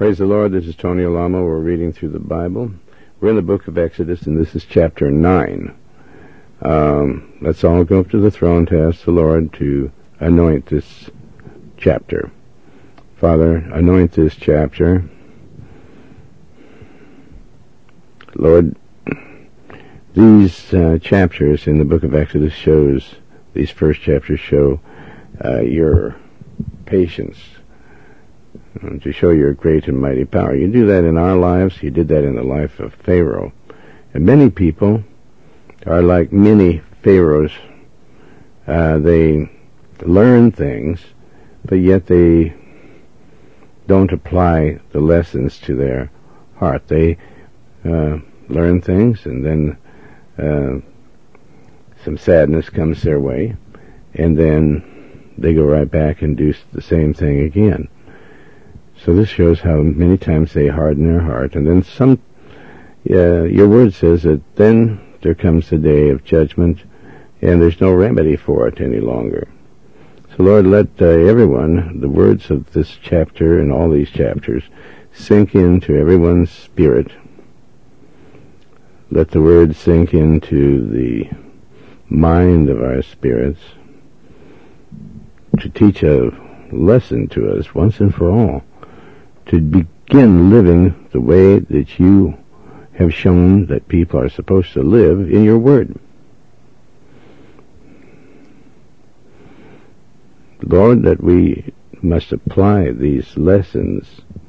Praise the Lord. This is Tony Alamo. We're reading through the Bible. We're in the book of Exodus, and this is chapter 9. Let's all go up to the throne to ask the Lord to anoint this chapter. Father, anoint this chapter. Lord, these chapters in the book of Exodus these first chapters show your patience, to show your great and mighty power. You do that in our lives. You did that in the life of Pharaoh. And many people are like many pharaohs. They learn things, but yet they don't apply the lessons to their heart. They learn things, and then some sadness comes their way, and then they go right back and do the same thing again. So this shows how many times they harden their heart. And then your word says that then there comes the day of judgment, and there's no remedy for it any longer. So Lord, let everyone, the words of this chapter and all these chapters, sink into everyone's spirit. Let the words sink into the mind of our spirits to teach a lesson to us once and for all, to begin living the way that you have shown that people are supposed to live in your word. Lord, that we must apply these lessons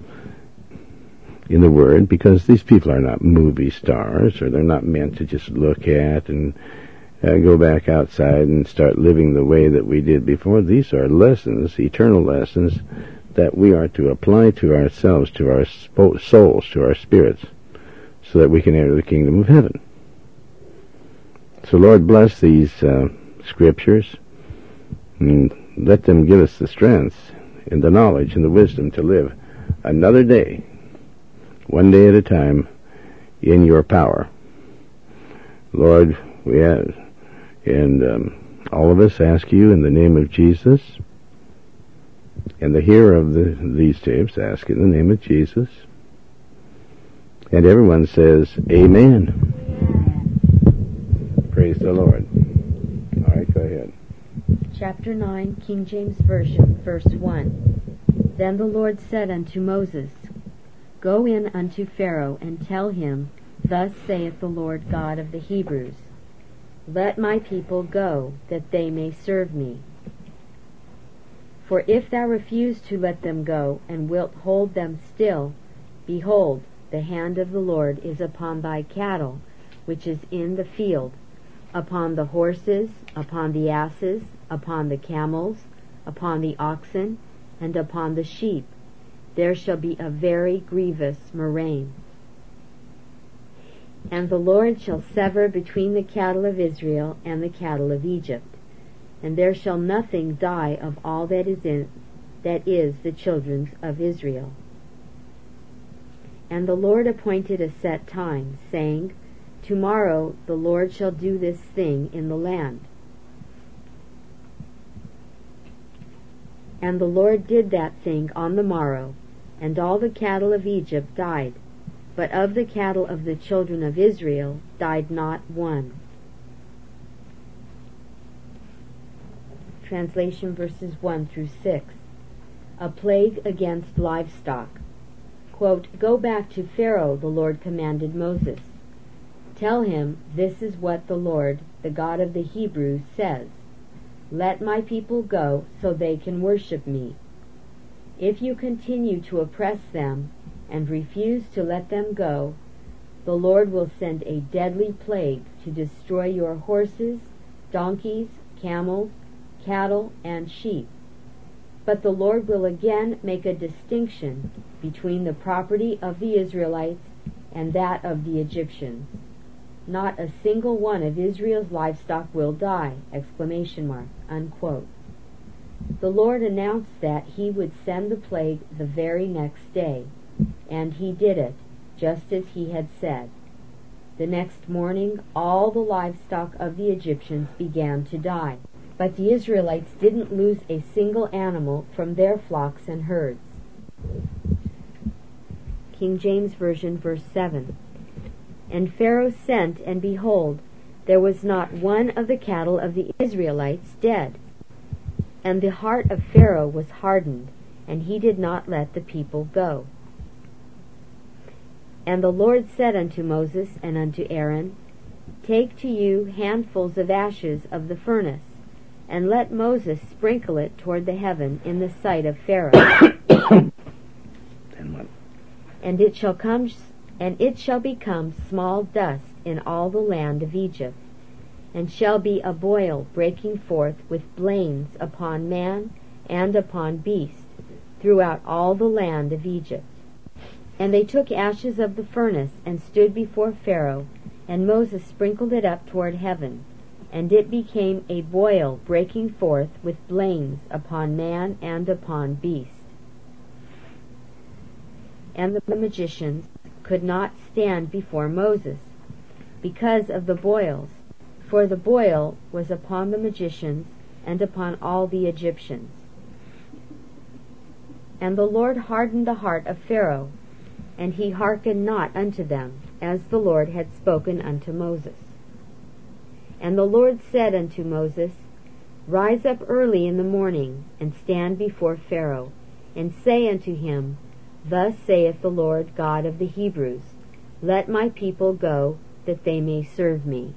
in the word, because these people are not movie stars, or they're not meant to just look at and go back outside and start living the way that we did before. These are lessons, eternal lessons, that we are to apply to ourselves, to our souls, to our spirits, so that we can enter the kingdom of heaven. So Lord, bless these scriptures, and let them give us the strength and the knowledge and the wisdom to live another day, one day at a time, in your power. Lord, we have, and all of us ask you in the name of Jesus, and the hearer of these tapes ask in the name of Jesus. And everyone says, Amen. Praise the Lord. All right, go ahead. Chapter 9, King James Version, verse 1. Then the Lord said unto Moses, Go in unto Pharaoh, and tell him, Thus saith the Lord God of the Hebrews, Let my people go, that they may serve me. For if thou refuse to let them go, and wilt hold them still, behold, the hand of the Lord is upon thy cattle, which is in the field, upon the horses, upon the asses, upon the camels, upon the oxen, and upon the sheep. There shall be a very grievous murrain. And the Lord shall sever between the cattle of Israel and the cattle of Egypt. And there shall nothing die of all that is the children of Israel. And the Lord appointed a set time, saying, Tomorrow the Lord shall do this thing in the land. And the Lord did that thing on the morrow, and all the cattle of Egypt died, but of the cattle of the children of Israel died not one. Translation verses 1 through 6. A plague against livestock. Quote, Go back to Pharaoh, the Lord commanded Moses. Tell him, This is what the Lord, the God of the Hebrews, says. Let my people go, so they can worship me. If you continue to oppress them, and refuse to let them go, the Lord will send a deadly plague to destroy your horses, donkeys, camels, cattle, and sheep. But the Lord will again make a distinction between the property of the Israelites and that of the Egyptians. Not a single one of Israel's livestock will die! ! Unquote. The Lord announced that he would send the plague the very next day, and he did it, just as he had said. The next morning, all the livestock of the Egyptians began to die. But the Israelites didn't lose a single animal from their flocks and herds. King James Version, verse 7. And Pharaoh sent, and behold, there was not one of the cattle of the Israelites dead. And the heart of Pharaoh was hardened, and he did not let the people go. And the Lord said unto Moses and unto Aaron, Take to you handfuls of ashes of the furnace, and let Moses sprinkle it toward the heaven in the sight of Pharaoh. And it shall become small dust in all the land of Egypt, and shall be a boil breaking forth with blains upon man and upon beast throughout all the land of Egypt. And they took ashes of the furnace and stood before Pharaoh, and Moses sprinkled it up toward heaven, and it became a boil breaking forth with blains upon man and upon beast. And the magicians could not stand before Moses because of the boils, for the boil was upon the magicians and upon all the Egyptians. And the Lord hardened the heart of Pharaoh, and he hearkened not unto them, as the Lord had spoken unto Moses. And the Lord said unto Moses, Rise up early in the morning, and stand before Pharaoh, and say unto him, Thus saith the Lord God of the Hebrews, Let my people go, that they may serve me.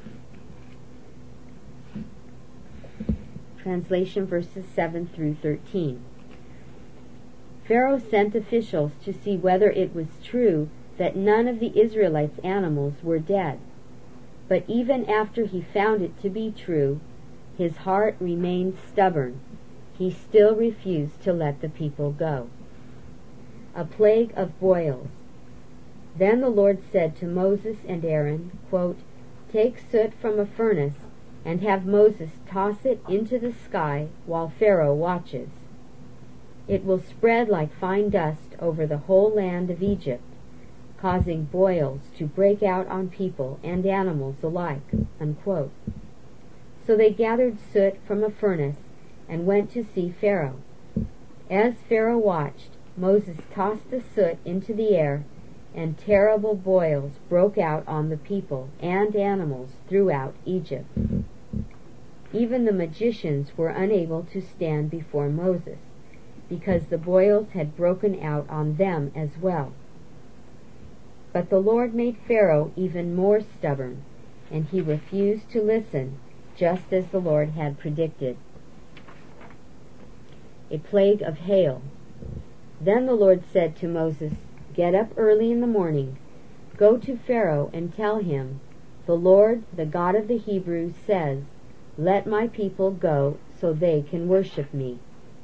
Translation verses 7 through 13. Pharaoh sent officials to see whether it was true that none of the Israelites' animals were dead. But even after he found it to be true, his heart remained stubborn. He still refused to let the people go. A plague of boils. Then the Lord said to Moses and Aaron, quote, Take soot from a furnace, and have Moses toss it into the sky while Pharaoh watches. It will spread like fine dust over the whole land of Egypt, causing boils to break out on people and animals alike. Unquote. So they gathered soot from a furnace and went to see Pharaoh. As Pharaoh watched, Moses tossed the soot into the air, and terrible boils broke out on the people and animals throughout Egypt. Even the magicians were unable to stand before Moses, because the boils had broken out on them as well. But the Lord made Pharaoh even more stubborn, and he refused to listen, just as the Lord had predicted. A plague of hail. Then the Lord said to Moses, Get up early in the morning, go to Pharaoh and tell him, The Lord, the God of the Hebrews, says, Let my people go so they can worship me.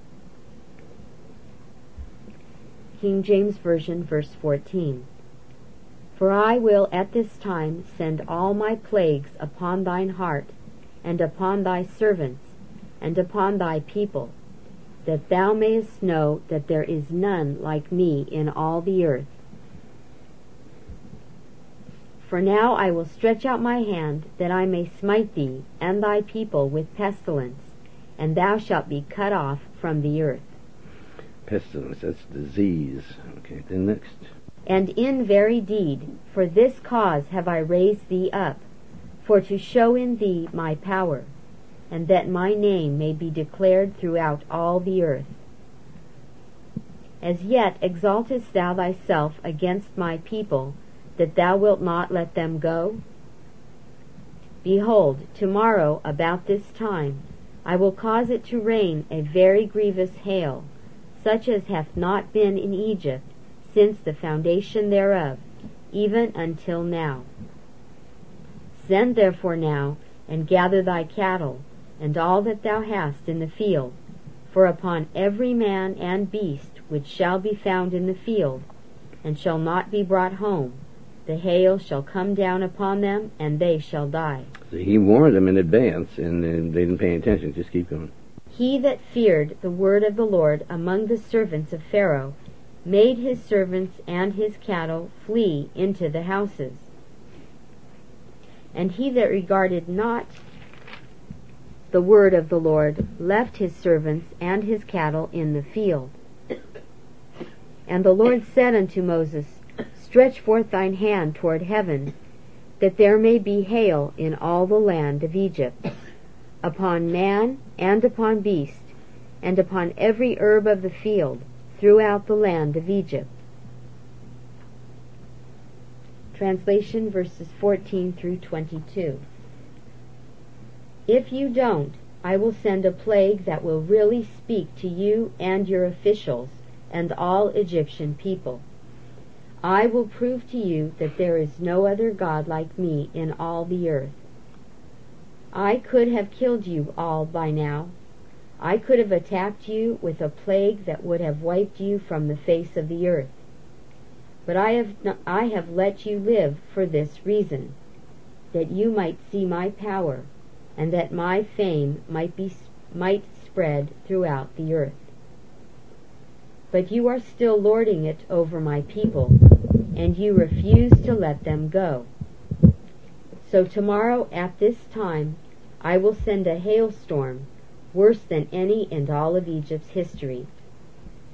King James Version, verse 14. For I will at this time send all my plagues upon thine heart, and upon thy servants, and upon thy people, that thou mayest know that there is none like me in all the earth. For now I will stretch out my hand, that I may smite thee and thy people with pestilence, and thou shalt be cut off from the earth. Pestilence, that's disease. Okay, then next. And in very deed, for this cause have I raised thee up, for to show in thee my power, and that my name may be declared throughout all the earth. As yet exaltest thou thyself against my people, that thou wilt not let them go? Behold, tomorrow about this time I will cause it to rain a very grievous hail, such as hath not been in Egypt since the foundation thereof, even until now. Send therefore now, and gather thy cattle, and all that thou hast in the field, for upon every man and beast which shall be found in the field, and shall not be brought home, the hail shall come down upon them, and they shall die. So he warned them in advance, and they didn't pay attention. Just keep going. He that feared the word of the Lord among the servants of Pharaoh made his servants and his cattle flee into the houses. And he that regarded not the word of the Lord left his servants and his cattle in the field. And the Lord said unto Moses, Stretch forth thine hand toward heaven, that there may be hail in all the land of Egypt, upon man and upon beast, and upon every herb of the field, throughout the land of Egypt. Translation verses 14 through 22. If you don't, I will send a plague that will really speak to you and your officials and all Egyptian people. I will prove to you that there is no other God like me in all the earth. I could have killed you all by now. I could have attacked you with a plague that would have wiped you from the face of the earth. But I have let you live for this reason, that you might see my power, and that my fame might spread throughout the earth. But you are still lording it over my people, and you refuse to let them go. So tomorrow at this time I will send a hailstorm, worse than any in all of Egypt's history. Quick! !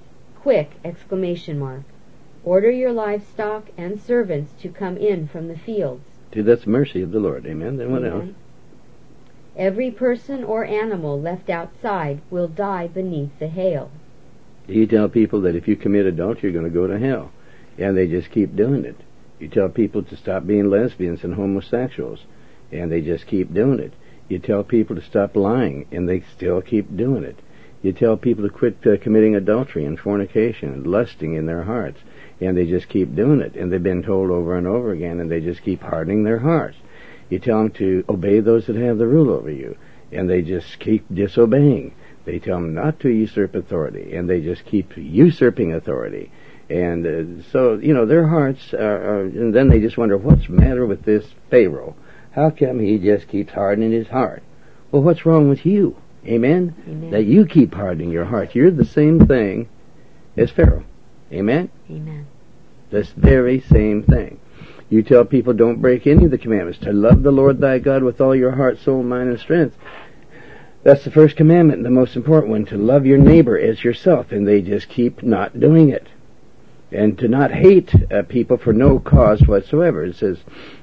Order your livestock and servants to come in from the fields. See, that's mercy of the Lord. Amen. Then what else? Every person or animal left outside will die beneath the hail. You tell people that if you commit adultery, you're going to go to hell. And they just keep doing it. You tell people to stop being lesbians and homosexuals, and they just keep doing it. You tell people to stop lying, and they still keep doing it. You tell people to quit committing adultery and fornication and lusting in their hearts, and they just keep doing it. And they've been told over and over again, and they just keep hardening their hearts. You tell them to obey those that have the rule over you, and they just keep disobeying. They tell them not to usurp authority, and they just keep usurping authority. And so, their hearts are, and then they just wonder, what's the matter with this Pharaoh? How come he just keeps hardening his heart? Well, what's wrong with you? Amen? Amen. That you keep hardening your heart. You're the same thing as Pharaoh. Amen? Amen. This very same thing. You tell people don't break any of the commandments, to love the Lord thy God with all your heart, soul, mind, and strength. That's the first commandment, the most important one, to love your neighbor as yourself, and they just keep not doing it. And to not hate people for no cause whatsoever. It says,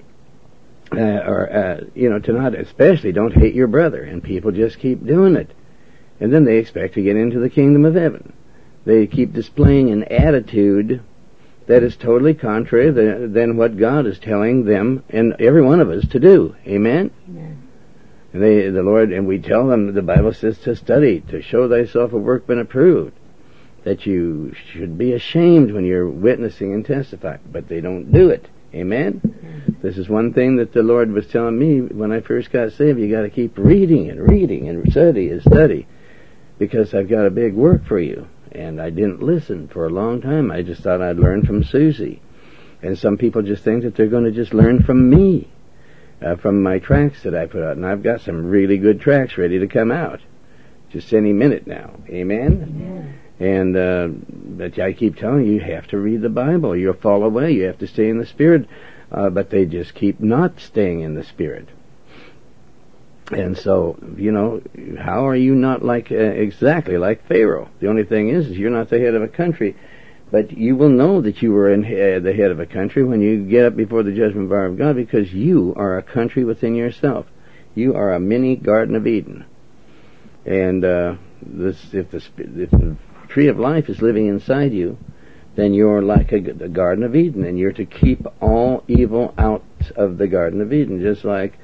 to not, especially don't hate your brother, and people just keep doing it. And then they expect to get into the kingdom of heaven. They keep displaying an attitude that is totally contrary than what God is telling them and every one of us to do. Amen? Amen. And the Lord, and we tell them, the Bible says to study, to show thyself a workman approved, that you should be ashamed when you're witnessing and testifying, but they don't do it. Amen? Amen. This is one thing that the Lord was telling me when I first got saved. You got to keep reading and study, because I've got a big work for you. And I didn't listen for a long time. I just thought I'd learn from Susie. And some people just think that they're going to just learn from me, from my tracts that I put out. And I've got some really good tracts ready to come out, just any minute now. Amen? Amen. And but I keep telling you have to read the Bible. You'll fall away. You have to stay in the Spirit. But they just keep not staying in the Spirit. And so, how are you not exactly like Pharaoh? The only thing is you're not the head of a country, but you will know that you were the head of a country when you get up before the judgment bar of God, because you are a country within yourself. You are a mini Garden of Eden. And if the tree of life is living inside you, then you're like the Garden of Eden, and you're to keep all evil out of the Garden of Eden, just like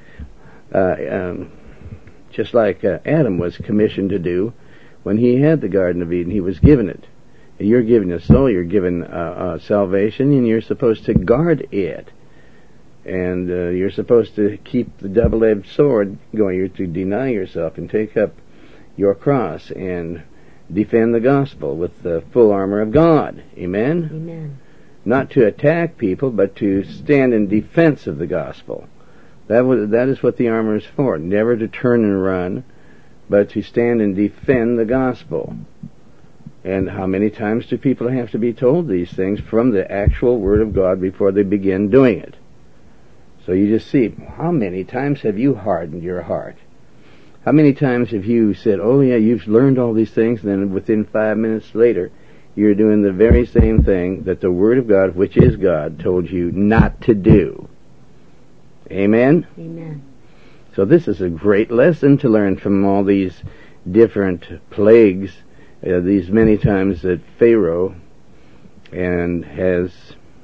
Adam was commissioned to do when he had the Garden of Eden. He was given it. You're given a soul, you're given salvation, and you're supposed to guard it. And you're supposed to keep the double-edged sword going. You're to deny yourself and take up your cross and defend the gospel with the full armor of God. Amen? Amen. Not to attack people, but to stand in defense of the gospel. That is what the armor is for. Never to turn and run, but to stand and defend the gospel. And how many times do people have to be told these things from the actual Word of God before they begin doing it? So you just see, how many times have you hardened your heart? How many times have you said, oh yeah, you've learned all these things, and then within 5 minutes later, you're doing the very same thing that the Word of God, which is God, told you not to do. Amen? Amen. So this is a great lesson to learn from all these different plagues, these many times that Pharaoh has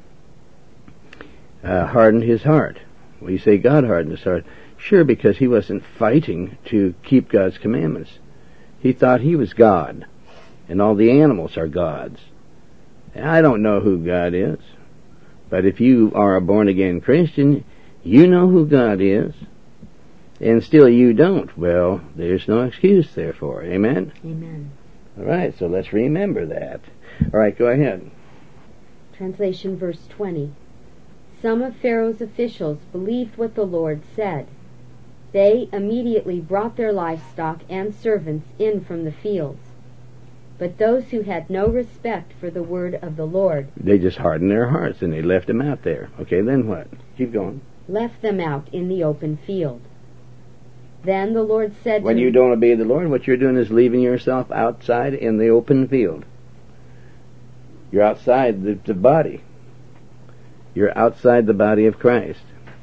hardened his heart. Well, you say God hardened his heart. Sure, because he wasn't fighting to keep God's commandments. He thought he was God, and all the animals are gods. And I don't know who God is, but if you are a born-again Christian, you know who God is, and still you don't. Well, there's no excuse therefore. Amen? Amen. All right, so let's remember that. All right, go ahead. Translation, verse 20. Some of Pharaoh's officials believed what the Lord said. They immediately brought their livestock and servants in from the fields. But those who had no respect for the word of the Lord, they just hardened their hearts and they left them out there. Okay, then what? Keep going. Left them out in the open field. Then the Lord said when to you don't obey the Lord, what you're doing is leaving yourself outside in the open field. You're outside the body. You're outside the body of Christ.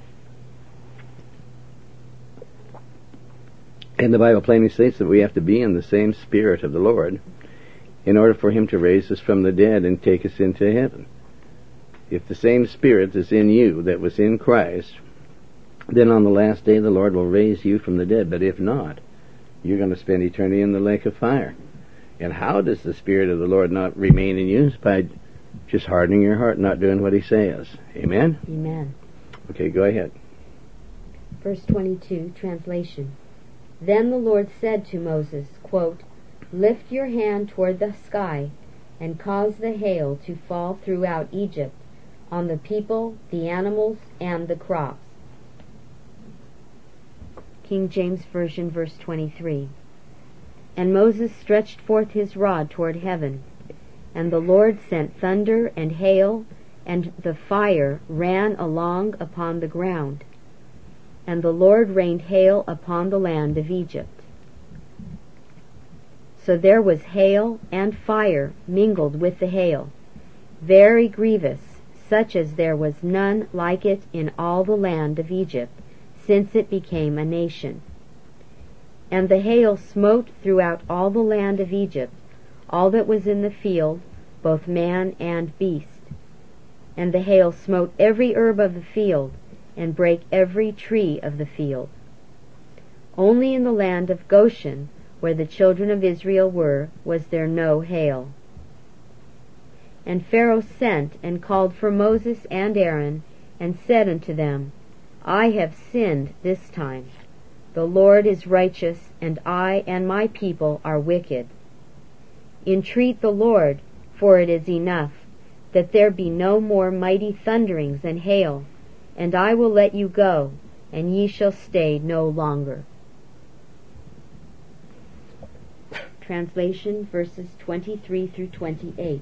And the Bible plainly states that we have to be in the same spirit of the Lord in order for him to raise us from the dead and take us into heaven. If the same spirit is in you that was in Christ, then on the last day the Lord will raise you from the dead. But if not, you're going to spend eternity in the lake of fire. And how does the Spirit of the Lord not remain in you? It's by just hardening your heart, not doing what he says. Amen? Amen. Okay, go ahead. Verse 22, translation. Then the Lord said to Moses, quote, Lift your hand toward the sky and cause the hail to fall throughout Egypt on the people, the animals, and the crops. King James Version, verse 23. And Moses stretched forth his rod toward heaven, and the Lord sent thunder and hail, and the fire ran along upon the ground. And the Lord rained hail upon the land of Egypt. So there was hail and fire mingled with the hail, very grievous, such as there was none like it in all the land of Egypt, since it became a nation. And the hail smote throughout all the land of Egypt, all that was in the field, both man and beast. And the hail smote every herb of the field, and brake every tree of the field. Only in the land of Goshen, where the children of Israel were, was there no hail. And Pharaoh sent and called for Moses and Aaron, and said unto them, I have sinned this time. The Lord is righteous, and I and my people are wicked. Entreat the Lord, for it is enough, that there be no more mighty thunderings and hail, and I will let you go, and ye shall stay no longer. Translation, verses 23 through 28.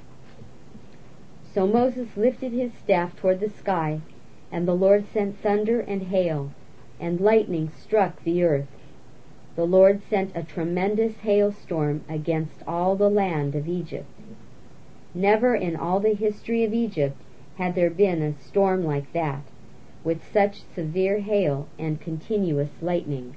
So Moses lifted his staff toward the sky, and the Lord sent thunder and hail, and lightning struck the earth. The Lord sent a tremendous hailstorm against all the land of Egypt. Never in all the history of Egypt had there been a storm like that, with such severe hail and continuous lightning.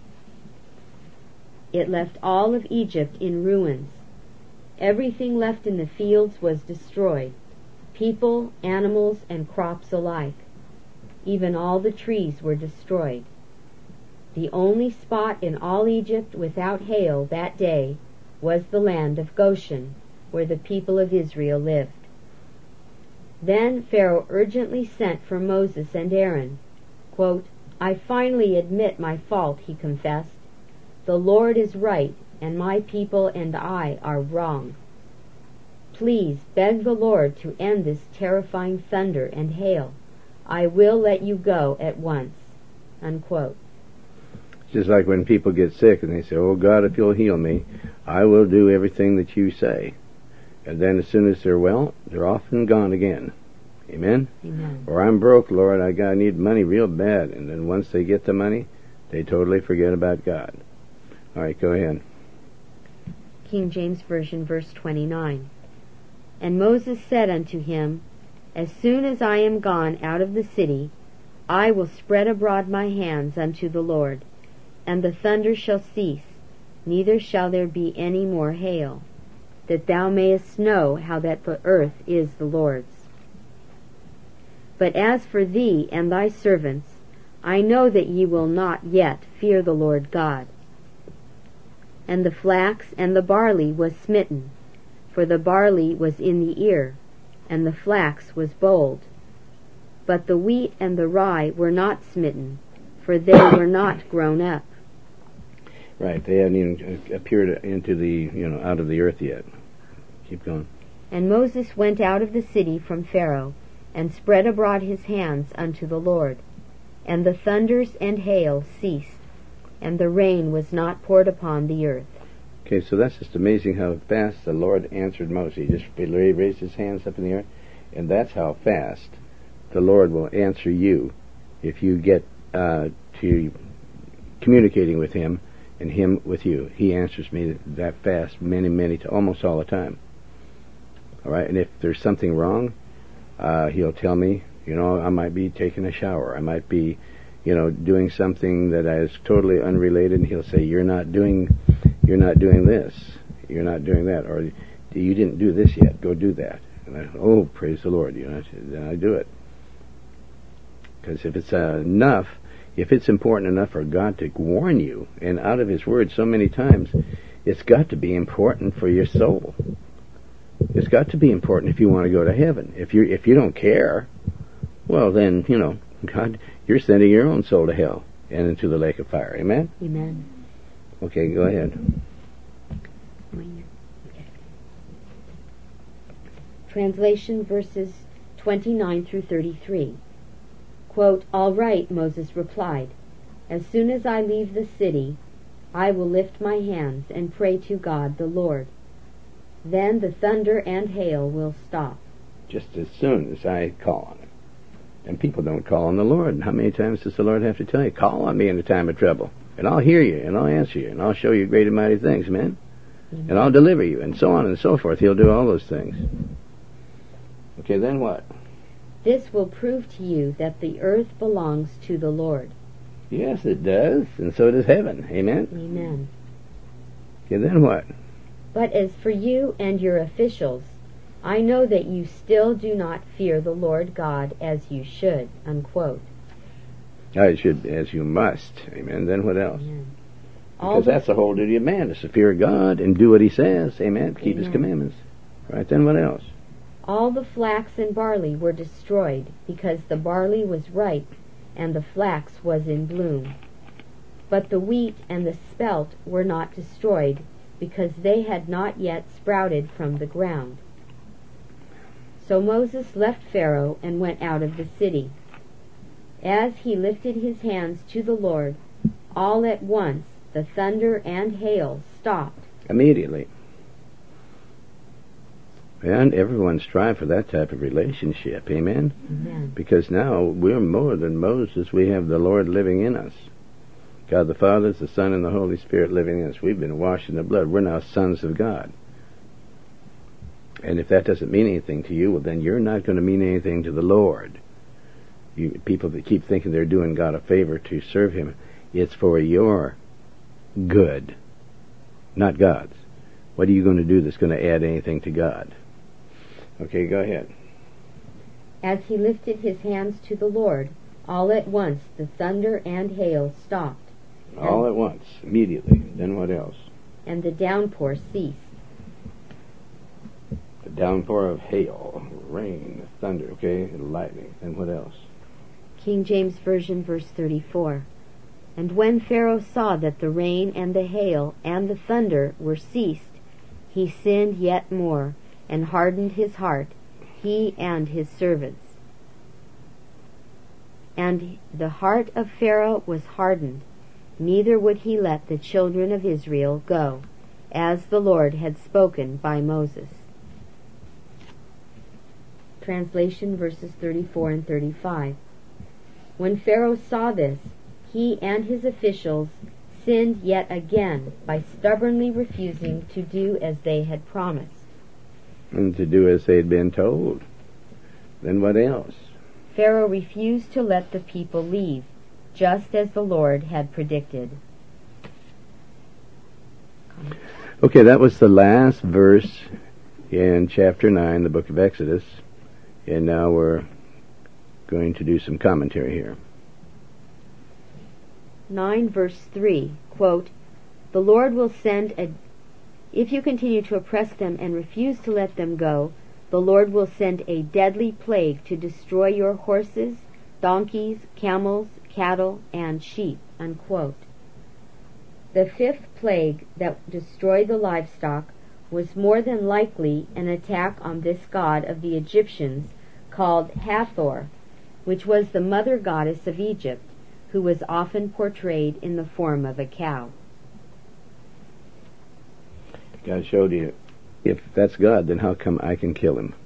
It left all of Egypt in ruins. Everything left in the fields was destroyed, people, animals, and crops alike. Even all the trees were destroyed. The only spot in all Egypt without hail that day was the land of Goshen, where the people of Israel lived. Then Pharaoh urgently sent for Moses and Aaron. Quote, I finally admit my fault, he confessed. The Lord is right, and my people and I are wrong. Please beg the Lord to end this terrifying thunder and hail. I will let you go at once. Unquote. Just like when people get sick and they say, oh God, if you'll heal me, I will do everything that you say. And then as soon as they're well, they're off and gone again. Amen? Amen. Or I'm broke, Lord, I need money real bad. And then once they get the money, they totally forget about God. All right, go ahead. King James Version, verse 29. And Moses said unto him, As soon as I am gone out of the city, I will spread abroad my hands unto the Lord, and the thunder shall cease, neither shall there be any more hail, that thou mayest know how that the earth is the Lord's. But as for thee and thy servants, I know that ye will not yet fear the Lord God. And the flax and the barley was smitten, for the barley was in the ear, and the flax was bold. But the wheat and the rye were not smitten, for they were not grown up. Right, they hadn't even appeared into the, out of the earth yet. Keep going. And Moses went out of the city from Pharaoh, and spread abroad his hands unto the Lord. And the thunders and hail ceased, and the rain was not poured upon the earth. Okay, so that's just amazing how fast the Lord answered Moses. He just raised his hands up in the air, and that's how fast the Lord will answer you if you get to communicating with him and him with you. He answers me that fast almost all the time. All right, and if there's something wrong, he'll tell me, I might be taking a shower. I might be, doing something that is totally unrelated, and he'll say, you're not doing this. You're not doing that. Or, you didn't do this yet. Go do that. And I, praise the Lord. Then I do it. Because if it's important enough for God to warn you, and out of his word so many times, it's got to be important for your soul. It's got to be important if you want to go to heaven. If you don't care, well then, God, you're sending your own soul to hell and into the lake of fire. Amen? Amen. Okay, go ahead. Okay. Translation verses 29 through 33. Quote, All right, Moses replied. As soon as I leave the city, I will lift my hands and pray to God the Lord. Then the thunder and hail will stop. Just as soon as I call on him. And people don't call on the Lord. And how many times does the Lord have to tell you, call on me in the time of trouble, and I'll hear you, and I'll answer you, and I'll show you great and mighty things, man. Mm-hmm. And I'll deliver you, and so on and so forth. He'll do all those things. Okay, then what? This will prove to you that the earth belongs to the Lord. Yes, it does, and so does heaven. Amen? Amen. Okay, then what? But as for you and your officials, I know that you still do not fear the Lord God as you should. Unquote. I should, as you must. Amen. Then what else? Amen. Because that's the whole duty of man, is to fear God and do what he says. Amen. Keep his commandments. Right, then what else? All the flax and barley were destroyed, because the barley was ripe and the flax was in bloom. But the wheat and the spelt were not destroyed, because they had not yet sprouted from the ground. So Moses left Pharaoh and went out of the city. As he lifted his hands to the Lord, all at once the thunder and hail stopped. Immediately. And everyone strive for that type of relationship. Amen? Amen. Because now we're more than Moses. We have the Lord living in us. God the Father, the Son, and the Holy Spirit living in us. We've been washed in the blood. We're now sons of God. And if that doesn't mean anything to you, well, then you're not going to mean anything to the Lord. People that keep thinking they're doing God a favor to serve him, it's for your good, not God's. What are you going to do that's going to add anything to God? Okay, go ahead. As he lifted his hands to the Lord, all at once the thunder and hail stopped. All at once, immediately. Then what else? And the downpour ceased. The downpour of hail, rain, thunder, okay, and lightning. And what else? King James Version, verse 34. And when Pharaoh saw that the rain and the hail and the thunder were ceased, he sinned yet more, and hardened his heart, he and his servants. And the heart of Pharaoh was hardened, neither would he let the children of Israel go, as the Lord had spoken by Moses. Translation verses 34 and 35. When Pharaoh saw this, he and his officials sinned yet again by stubbornly refusing to do as they had promised. and to do as they had been told. Then what else? Pharaoh refused to let the people leave, just as the Lord had predicted. Okay, that was the last verse in chapter 9, the book of Exodus. And now we're going to do some commentary here. 9 verse 3, quote, "The Lord will send if you continue to oppress them and refuse to let them go, the Lord will send a deadly plague to destroy your horses, donkeys, camels, cattle, and sheep," unquote. The fifth plague that destroyed the livestock was more than likely an attack on this god of the Egyptians called Hathor, which was the mother goddess of Egypt, who was often portrayed in the form of a cow. God showed you, if that's God, then how come I can kill him?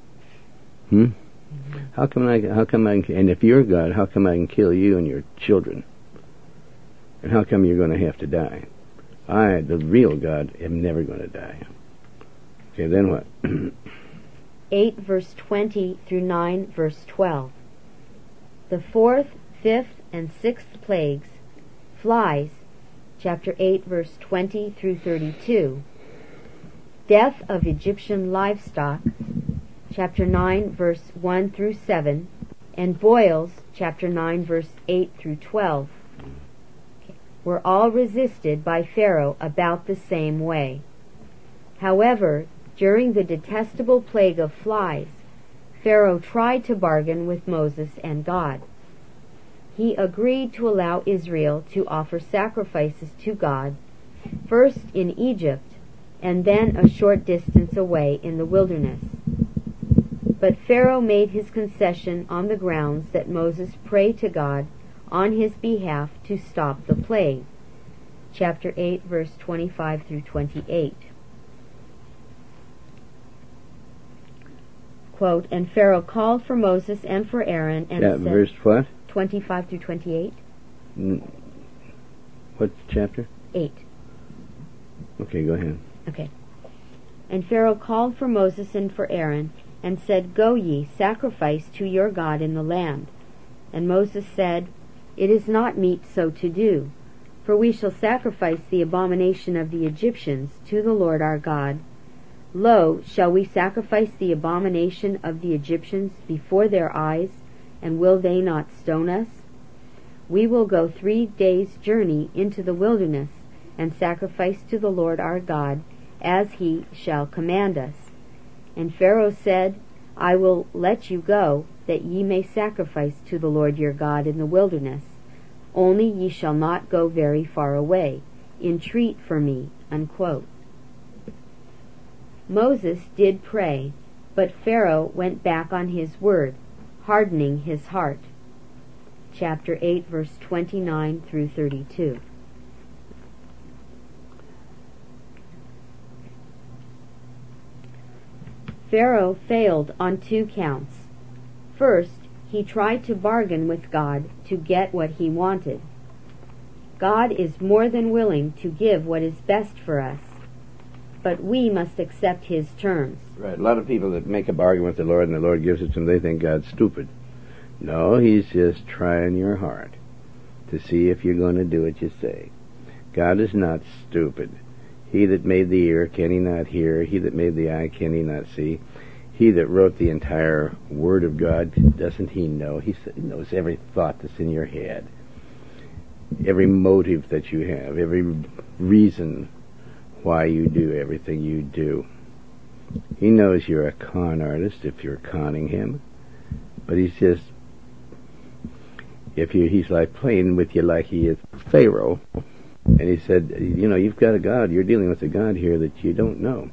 How come I can, and if you're God, how come I can kill you and your children? And how come you're going to have to die? I, the real God, am never going to die. Okay, then what? 8 verse 20 through 9 verse 12. The fourth, fifth, and sixth plagues, flies, chapter 8 verse 20 through 32. Death of Egyptian livestock, chapter 9 verse 1 through 7, and boils, chapter 9 verse 8 through 12, were all resisted by Pharaoh about the same way. However, during the detestable plague of flies, Pharaoh tried to bargain with Moses and God. He agreed to allow Israel to offer sacrifices to God, first in Egypt, and then a short distance away in the wilderness. But Pharaoh made his concession on the grounds that Moses pray to God on his behalf to stop the plague. Chapter 8, verse 25 through 28. Quote, "And Pharaoh called for Moses and for Aaron and said..." Verse what? 25 through 28. What chapter? 8. Okay, go ahead. Okay. "And Pharaoh called for Moses and for Aaron, and said, Go ye, sacrifice to your God in the land. And Moses said, It is not meet so to do, for we shall sacrifice the abomination of the Egyptians to the Lord our God. Lo, shall we sacrifice the abomination of the Egyptians before their eyes, and will they not stone us? We will go 3 days' journey into the wilderness, and sacrifice to the Lord our God, as he shall command us. And Pharaoh said, I will let you go, that ye may sacrifice to the Lord your God in the wilderness. Only ye shall not go very far away. Entreat for me." Unquote. Moses did pray, but Pharaoh went back on his word, hardening his heart. Chapter 8, verse 29 through 32. Pharaoh failed on 2 counts. First, he tried to bargain with God to get what he wanted. God is more than willing to give what is best for us, but we must accept his terms. Right. A lot of people that make a bargain with the Lord and the Lord gives it to them, they think God's stupid. No, he's just trying your heart to see if you're going to do what you say. God is not stupid. He that made the ear, can he not hear? He that made the eye, can he not see? He that wrote the entire Word of God, doesn't he know? He knows every thought that's in your head, every motive that you have, every reason why you do everything you do. He knows you're a con artist if you're conning him, but he's just, he's like playing with you like he is Pharaoh. And he said, you've got a God, you're dealing with a God here that you don't know.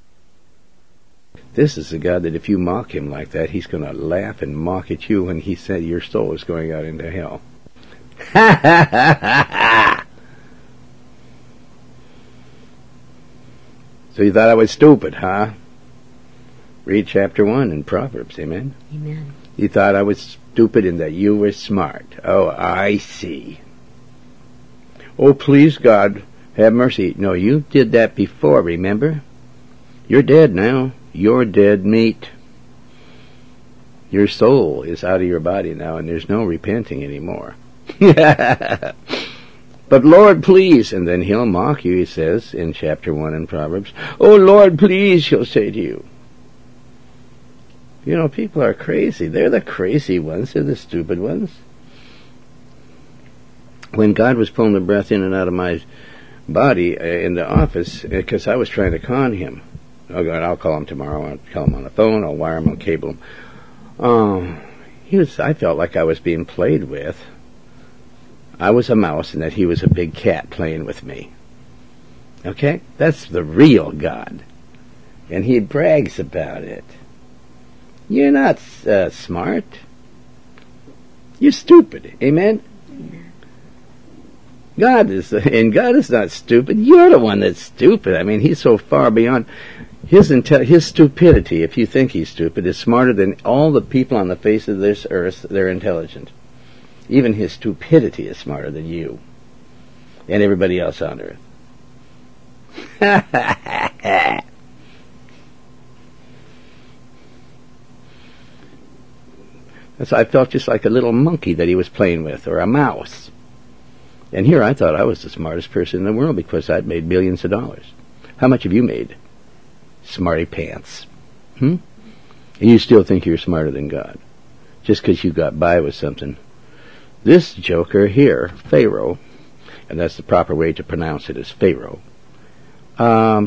This is a God that if you mock him like that, he's going to laugh and mock at you when he said your soul is going out into hell. Ha ha ha ha ha! So you thought I was stupid, huh? Read chapter 1 in Proverbs, amen? Amen. You thought I was stupid and that you were smart. Oh, I see. Oh, please, God, have mercy. No, you did that before, remember? You're dead now. You're dead meat. Your soul is out of your body now, and there's no repenting anymore. But Lord, please, and then he'll mock you, he says in chapter 1 in Proverbs. Oh, Lord, please, he'll say to you. You know, people are crazy. They're the crazy ones. They're the stupid ones. When God was pulling the breath in and out of my body in the office, because I was trying to con him. Oh, God, I'll call him tomorrow. I'll call him on the phone. I'll wire him. I'll cable him. I felt like I was being played with. I was a mouse and that he was a big cat playing with me. Okay? That's the real God. And he brags about it. You're not smart. You're stupid. Amen? God is not stupid. You're the one that's stupid. I mean, he's so far beyond his stupidity. If you think he's stupid, is smarter than all the people on the face of this earth. They're intelligent. Even his stupidity is smarter than you and everybody else on earth. And so I felt just like a little monkey that he was playing with, or a mouse. And here I thought I was the smartest person in the world because I'd made millions of dollars. How much have you made? Smarty pants. And you still think you're smarter than God, just because you got by with something. This joker here, Pharaoh, and that's the proper way to pronounce it, is Pharaoh, thought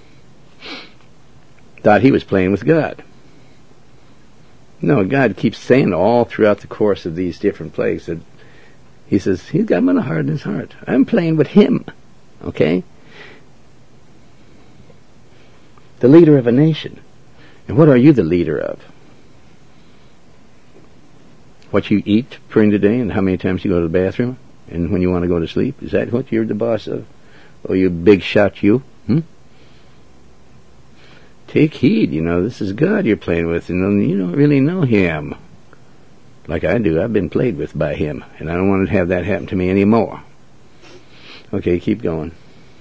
he was playing with God. No, God keeps saying all throughout the course of these different plagues that he says, he's got my heart in his heart. I'm playing with him. Okay? The leader of a nation. And what are you the leader of? What you eat during the day and how many times you go to the bathroom and when you want to go to sleep? Is that what you're the boss of? Oh, you big shot, you? Take heed, this is God you're playing with, and you don't really know him. Like I do. I've been played with by him, and I don't want to have that happen to me anymore. Okay, keep going.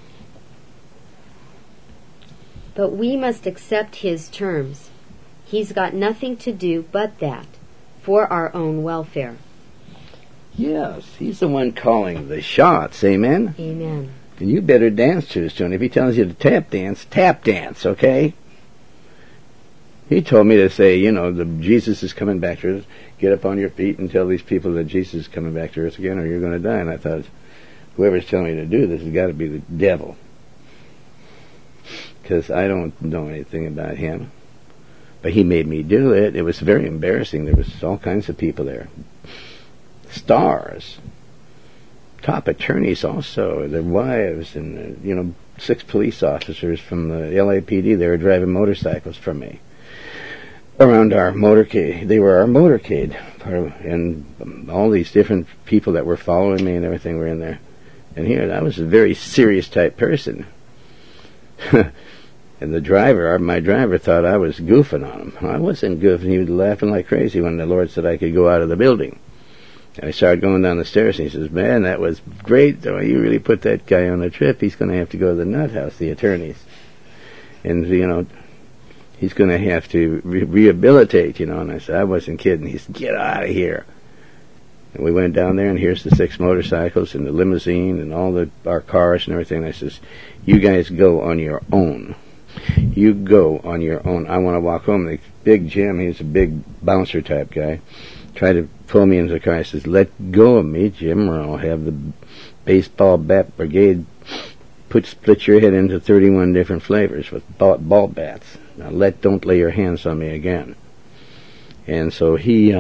But we must accept his terms. He's got nothing to do but that, for our own welfare. Yes, he's the one calling the shots, amen? Amen. And you better dance to his tune. If he tells you to tap dance, okay? He told me to say, Jesus is coming back to earth. Get up on your feet and tell these people that Jesus is coming back to earth again or you're going to die. And I thought, whoever's telling me to do this has got to be the devil. Because I don't know anything about him. But he made me do it. It was very embarrassing. There was all kinds of people there. Stars. Top attorneys also. Their wives and, 6 police officers from the LAPD. They were driving motorcycles from me. Around our motorcade. They were our motorcade. And all these different people that were following me and everything were in there. And here, I was a very serious type person. And my driver thought I was goofing on him. I wasn't goofing. He was laughing like crazy when the Lord said I could go out of the building. And I started going down the stairs, and he says, man, that was great. Though. You really put that guy on a trip. He's going to have to go to the nut house, the attorneys. And, he's going to have to rehabilitate, And I said, I wasn't kidding. He said, get out of here. And we went down there, and here's the 6 motorcycles and the limousine and all our cars and everything. And I says, you guys go on your own. You go on your own. I want to walk home. The big Jim, he's a big bouncer type guy, tried to pull me into the car. I says, let go of me, Jim, or I'll have the baseball bat brigade split your head into 31 different flavors with ball bats. Now don't lay your hands on me again. And so he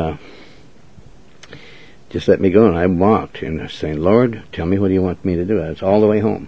just let me go, and I walked, and I was saying, Lord, tell me what do you want me to do? It's all the way home.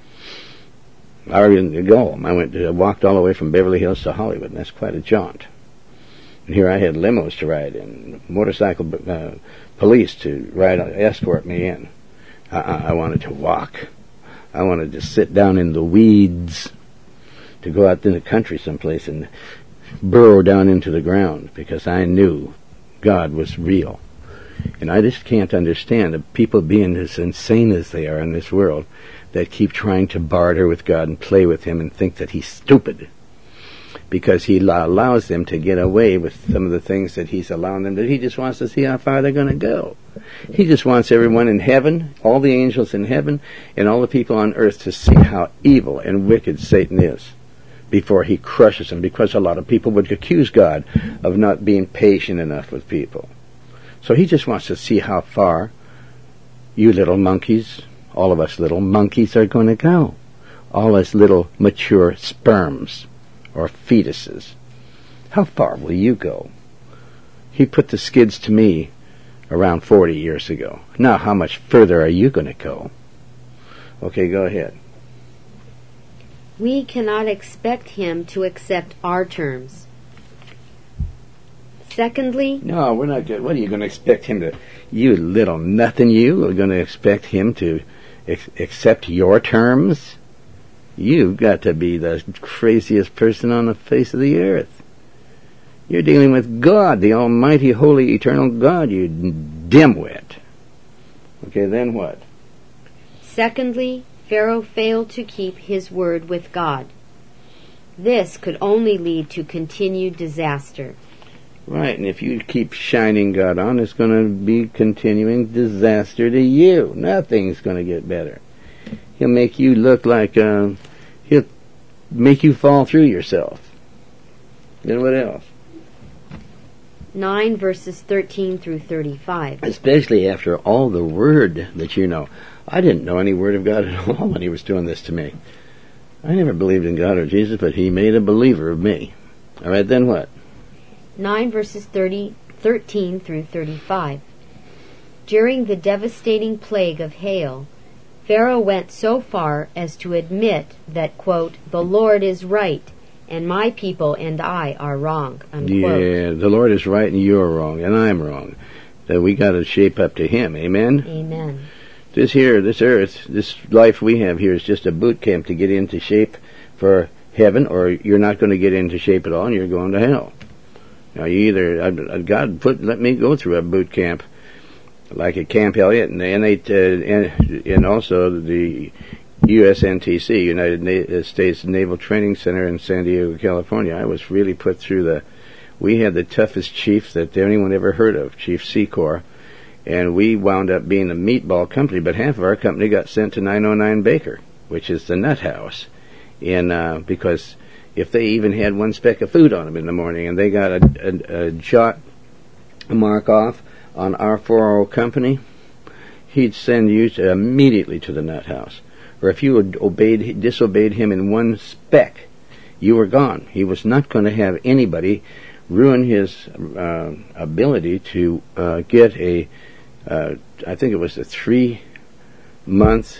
I already didn't go. I walked all the way from Beverly Hills to Hollywood, and that's quite a jaunt. And here I had limos to ride in, motorcycle police to escort me in. I wanted to walk. I wanted to sit down in the weeds, to go out in the country someplace and burrow down into the ground, because I knew God was real. And I just can't understand the people being as insane as they are in this world that keep trying to barter with God and play with him and think that he's stupid. because he allows them to get away with some of the things that he's allowing them to. He just wants to see how far they're going to go. He just wants everyone in heaven, all the angels in heaven, and all the people on earth to see how evil and wicked Satan is before he crushes them, because a lot of people would accuse God of not being patient enough with people. So he just wants to see how far you little monkeys, all of us little monkeys, are going to go. All us little mature sperms or fetuses. How far will you go? He put the skids to me around 40 years ago. Now how much further are you going to go? Okay, go ahead. We cannot expect him to accept our terms. Secondly... No, we're not good. What are you going to expect him to... You little nothing, you are going to expect him to accept your terms? You've got to be the craziest person on the face of the earth. You're dealing with God, the almighty, holy, eternal God, you dimwit. Okay, then what? Secondly, Pharaoh failed to keep his word with God. This could only lead to continued disaster. Right, and if you keep shining God on, it's going to be continuing disaster to you. Nothing's going to get better. He'll make you look like, he'll make you fall through yourself. Then what else? 9 verses 13 through 35. Especially after all the word that you know. I didn't know any word of God at all when he was doing this to me. I never believed in God or Jesus, but he made a believer of me. All right, then what? 9 verses 13 through 35. During the devastating plague of hail, Pharaoh went so far as to admit that, quote, the Lord is right, and my people and I are wrong, unquote. Yeah, the Lord is right and you're wrong, and I'm wrong. That we got to shape up to him, amen? Amen. This earth, this life we have here is just a boot camp to get into shape for heaven, or you're not going to get into shape at all and you're going to hell. Now, you either, God let me go through a boot camp, like at Camp Elliott, and also the USNTC, United States Naval Training Center in San Diego, California. I was really put through we had the toughest chief that anyone ever heard of, Chief Secor, and we wound up being a meatball company, but half of our company got sent to 909 Baker, which is the nut house, because if they even had one speck of food on them in the morning and they got a jot mark off on our 40 company, he'd send you immediately to the nut house. Or if you had disobeyed him in one speck, you were gone. He was not going to have anybody ruin his ability to get I think it was a 3-month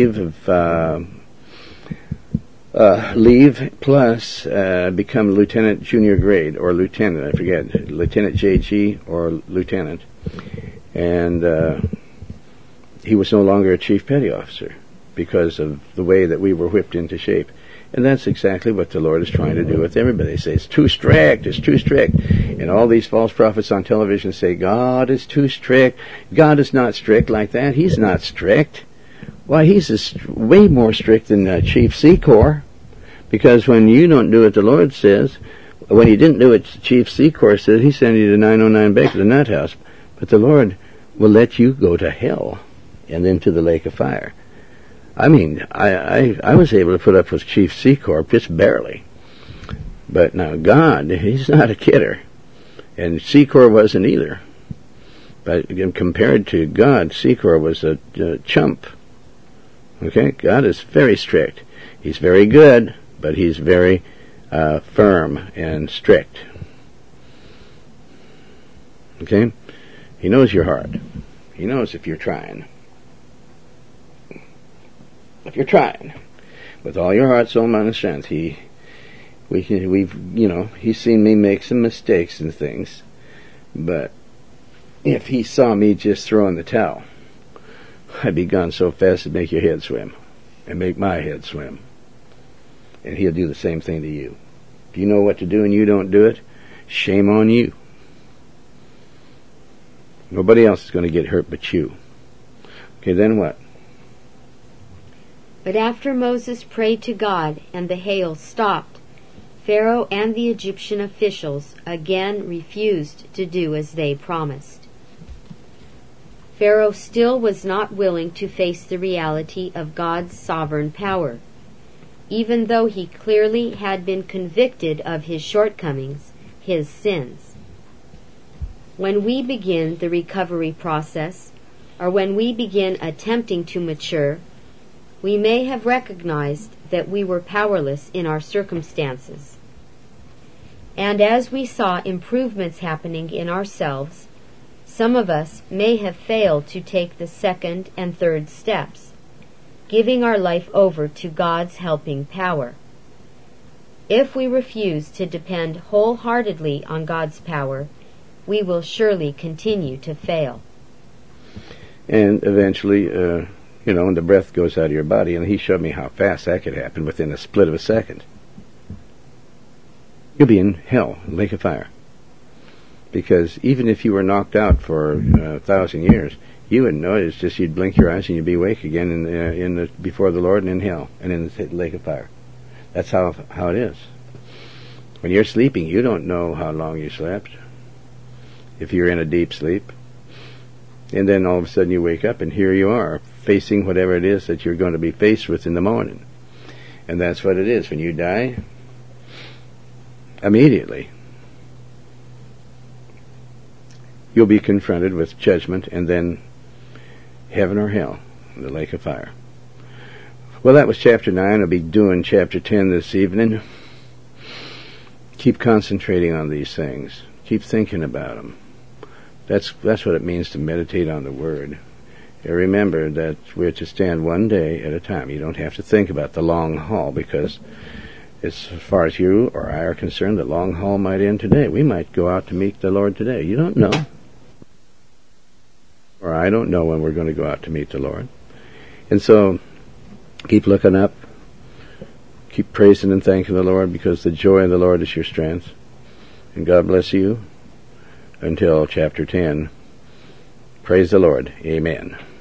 leave plus become lieutenant junior grade, or lieutenant, I forget, lieutenant JG or lieutenant. And he was no longer a chief petty officer because of the way that we were whipped into shape. And that's exactly what the Lord is trying to do with everybody. They say, it's too strict. And all these false prophets on television say, God is too strict. God is not strict like that. He's not strict. Why, he's way more strict than Chief Secor. Because when you don't do what the Lord says, when he didn't do what Chief Secor said, he sent you to 909 Baker, the nut house. But the Lord will let you go to hell and then to the lake of fire. I mean, I was able to put up with Chief Secor just barely. But now God, he's not a kidder. And Secor wasn't either. But again, compared to God, Secor was a chump. Okay? God is very strict. He's very good, but he's very firm and strict. Okay? He knows your heart. He knows if you're trying. If you're trying with all your heart, soul, mind, and strength, he's seen me make some mistakes and things, but if he saw me just throw in the towel, I'd be gone so fast it'd make your head swim, and make my head swim, and he'll do the same thing to you. If you know what to do and you don't do it, shame on you. Nobody else is going to get hurt but you. Okay, then what? But after Moses prayed to God and the hail stopped, Pharaoh and the Egyptian officials again refused to do as they promised. Pharaoh still was not willing to face the reality of God's sovereign power, even though he clearly had been convicted of his shortcomings, his sins. When we begin the recovery process, or when we begin attempting to mature, we may have recognized that we were powerless in our circumstances. And as we saw improvements happening in ourselves, some of us may have failed to take the second and third steps, giving our life over to God's helping power. If we refuse to depend wholeheartedly on God's power, we will surely continue to fail. And eventually, when the breath goes out of your body, and he showed me how fast that could happen within a split of a second, you'll be in hell, lake of fire. Because even if you were knocked out for 1,000 years, you wouldn't know it. It's just you'd blink your eyes and you'd be awake again before the Lord and in hell and in the lake of fire. That's how it is. When you're sleeping, you don't know how long you slept, if you're in a deep sleep. And then all of a sudden you wake up and here you are, facing whatever it is that you're going to be faced with in the morning. And that's what it is. When you die, immediately you'll be confronted with judgment and then heaven or hell, the lake of fire. Well, that was chapter 9. I'll be doing chapter 10 this evening. Keep concentrating on these things. Keep thinking about them. That's what it means to meditate on the Word. And remember that we're to stand one day at a time. You don't have to think about the long haul, because as far as you or I are concerned, the long haul might end today. We might go out to meet the Lord today. You don't know. Or I don't know when we're going to go out to meet the Lord. And so, keep looking up. Keep praising and thanking the Lord, because the joy of the Lord is your strength. And God bless you until chapter 10. Praise the Lord. Amen.